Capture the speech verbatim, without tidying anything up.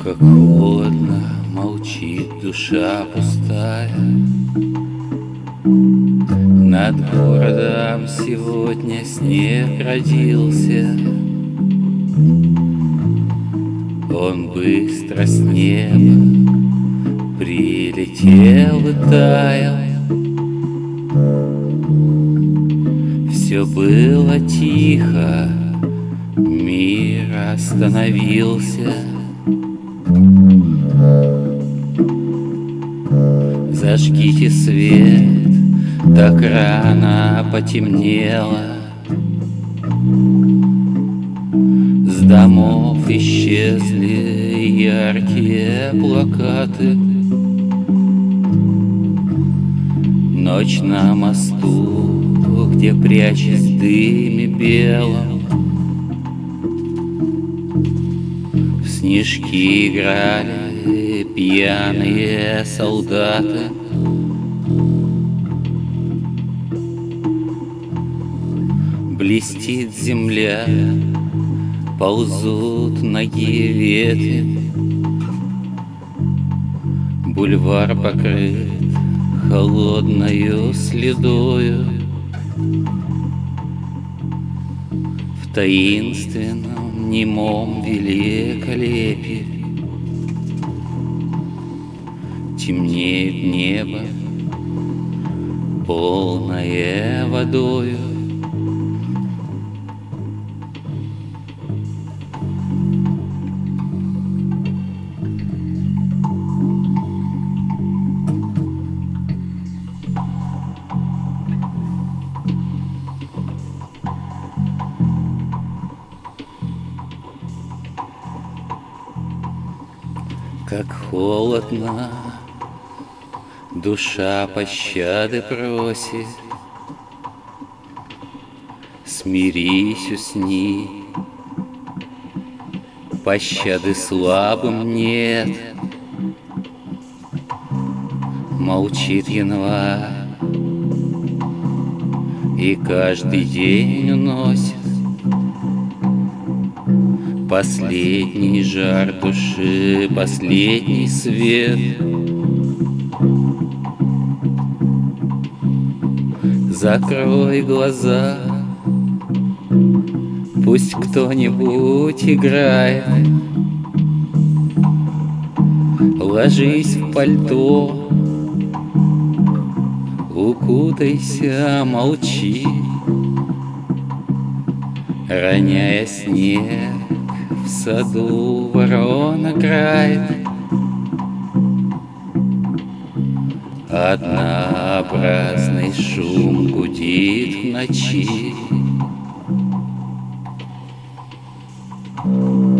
Как холодно молчит душа пустая. Над городом сегодня снег родился. Он быстро с неба прилетел и таял. Все было тихо, мир остановился. Зажгите свет, так рано потемнело. С домов исчезли яркие плакаты. Ночь на мосту, где, прячась в дыме белом, в снежки играли пьяные солдаты. Блестит земля, ползут ноги ветви. Бульвар покрыт холодною следою. В таинственном немом великолепии темнеет небо, полное водою. Как холодно, душа пощады просит. Смирись, усни, пощады слабым нет. Молчит январь, и каждый день уносит последний жар души, последний свет. Закрой глаза, пусть кто-нибудь играет. Ложись в пальто, укутайся, молчи, роняя снег. В саду ворона играет. Однообразный шум гудит в ночи.